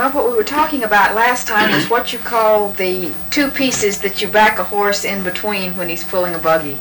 Well, what we were talking about last time was what you call the two pieces that you back a horse in between when he's pulling a buggy.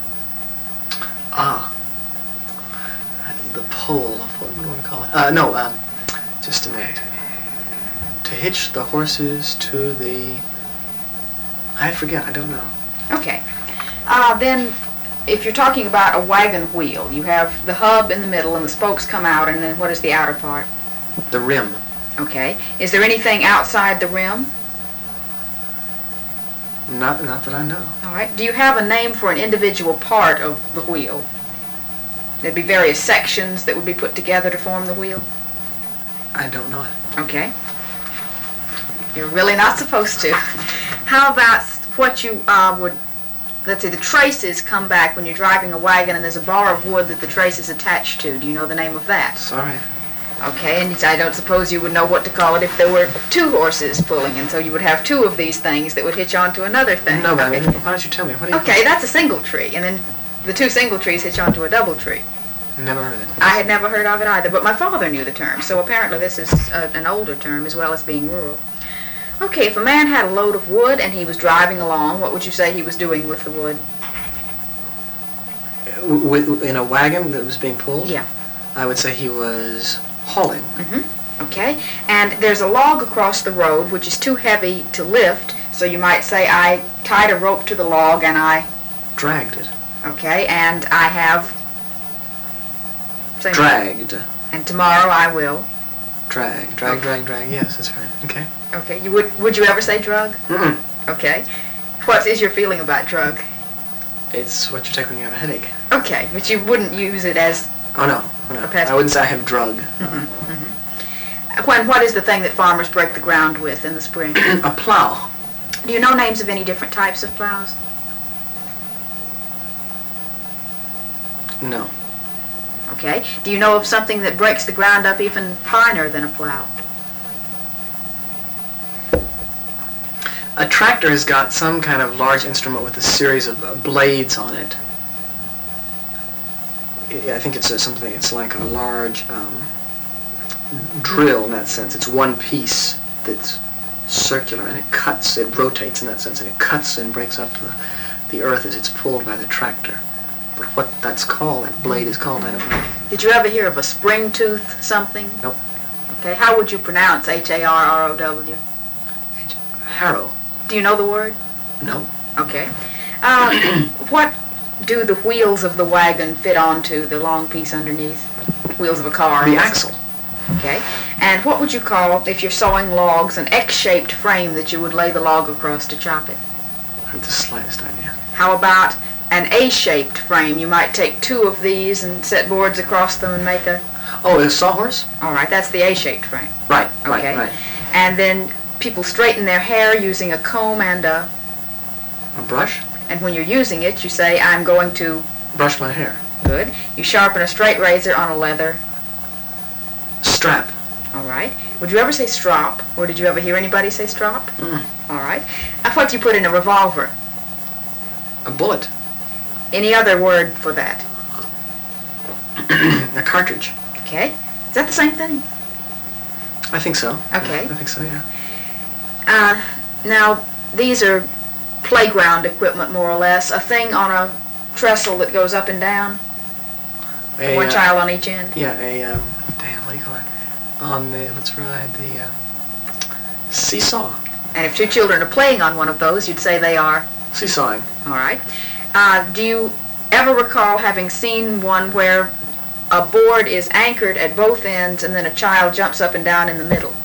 Ah. The pole. What do you want to call it? Just a minute. To hitch the horses to the... I forget, I don't know. Okay. Then, if you're talking about a wagon wheel, you have the hub in the middle and the spokes come out, and then what is the outer part? The rim. Okay. Is there anything outside the rim? Not that I know. All right. Do you have a name for an individual part of the wheel? There'd be various sections that would be put together to form the wheel? I don't know it. Okay. You're really not supposed to. How about what you would... Let's say the traces come back when you're driving a wagon and there's a bar of wood that the trace is attached to. Do you know the name of that? Sorry. Okay, and I don't suppose you would know what to call it if there were two horses pulling, and so you would have two of these things that would hitch onto another thing. No, but okay. Why don't you tell me? What do you Okay, that's a single tree, and then the two single trees hitch onto a double tree. Never heard of it. I had never heard of it either, but my father knew the term, so apparently this is an older term as well as being rural. Okay, if a man had a load of wood and he was driving along, what would you say he was doing with the wood? In a wagon that was being pulled? Yeah. I would say he was hauling. Mm-hmm. Okay, and there's a log across the road which is too heavy to lift, so you might say I tied a rope to the log and I... Dragged it. Okay, and I have... Dragged. And tomorrow I will... Drag. Yes, that's right. Okay. Okay, would you ever say drug? Mm-mm. Okay. What is your feeling about drug? It's what you take when you have a headache. Okay, but you wouldn't use it as... Oh no. I wouldn't say I have drug. Mm-hmm. Mm-hmm. What is the thing that farmers break the ground with in the spring? A plow. Do you know names of any different types of plows? No. Okay. Do you know of something that breaks the ground up even finer than a plow? A tractor has got some kind of large instrument with a series of blades on it. I think it's something, it's like a large drill in that sense. It's one piece that's circular and it rotates in that sense, and it cuts and breaks up the earth as it's pulled by the tractor. But what that's called, that blade is called, I don't know. Did you ever hear of a spring tooth something? Nope. Okay, how would you pronounce Harrow? Harrow. Do you know the word? No. Okay. What do the wheels of the wagon fit onto, the long piece underneath? Wheels of a car? The axle. Okay. And what would you call, if you're sawing logs, an X-shaped frame that you would lay the log across to chop it? I have the slightest idea. How about an A-shaped frame? You might take two of these and set boards across them and make a... Oh, a sawhorse? All right, that's the A-shaped frame. Right. And then people straighten their hair using a comb and a brush? And when you're using it, you say, I'm going to... Brush my hair. Good. You sharpen a straight razor on a leather... Strap. All right. Would you ever say strop? Or did you ever hear anybody say strop? All right. What do you put in a revolver? A bullet. Any other word for that? A cartridge. Okay. Is that the same thing? I think so. Okay. I think so, yeah. Now, these are playground equipment, more or less. A thing on a trestle that goes up and down. One child on each end. Yeah, what do you call it? Let's ride the seesaw. And if two children are playing on one of those, you'd say they are? Seesawing. All right. Do you ever recall having seen one where a board is anchored at both ends and then a child jumps up and down in the middle?